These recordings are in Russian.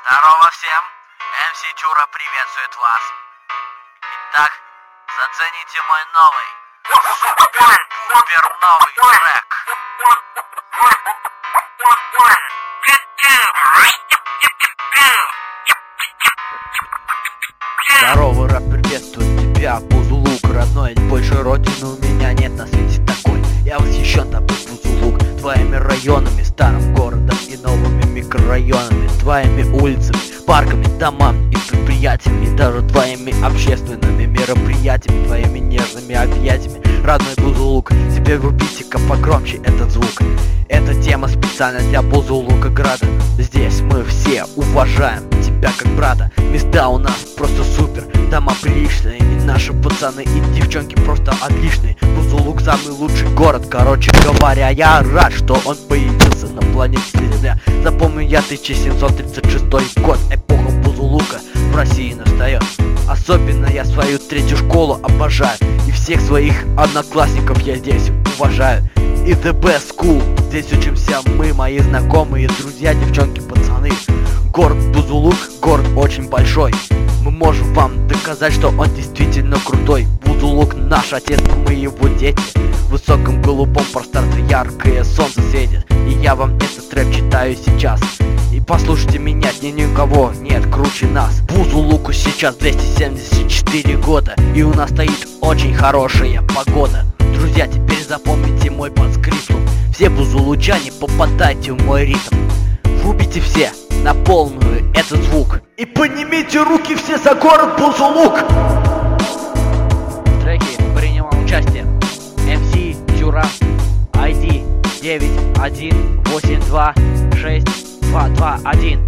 Здорово всем! МС Чура приветствует вас. Итак, зацените мой новый, супер новый трек. Здорово, рэп, приветствует тебя, Бузулук, родной, больше родины у меня нет на свете такой. Я восхищен тобой, Бузулук, твоими районами, старым городом и новыми микрорайонами, твоими улицами, парками, домами и предприятиями, и даже твоими общественными мероприятиями, твоими нежными объятиями. Родной Бузулук, теперь врубите-ка погромче этот звук. Эта тема специально для Бузулука града. Здесь мы все уважаем тебя как брата. Места у нас просто супер, дома приличные, и наши пацаны и девчонки просто отличные. Бузулук самый лучший город, короче говоря, я рад, что он появился на планете Земля. Запомню я 1736 год, эпоха Бузулука в России настает. Особенно я свою третью школу обожаю, и всех своих одноклассников я здесь уважаю. И the best school, здесь учимся мы, мои знакомые, друзья, девчонки, пацаны. Город Бузулук, город очень большой. Мы можем вам доказать, что он действительно крутой. Бузулук наш отец, мы его дети. В высоком голубом пространстве яркое солнце светит. И я вам этот рэп читаю сейчас. И послушайте меня, никого нет круче нас. Бузулуку сейчас 274 года, и у нас стоит очень хорошая погода. Друзья, теперь запомните мой подскриптум. Все бузулучане, попадайте в мой ритм. Врубите все на полную этот звук. И поднимите руки все за город Бузулук. В треке принимал участие МС Чура, ID 918262221.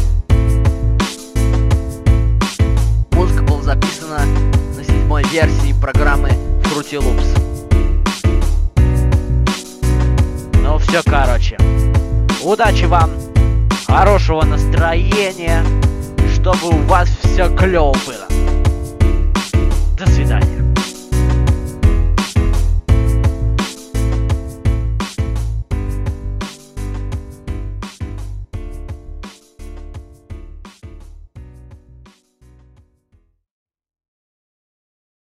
Музыка была записана на 7-й версии программы Fruity Loops. Ну все, короче, удачи вам, хорошего настроения, чтобы у вас все клево было. До свидания.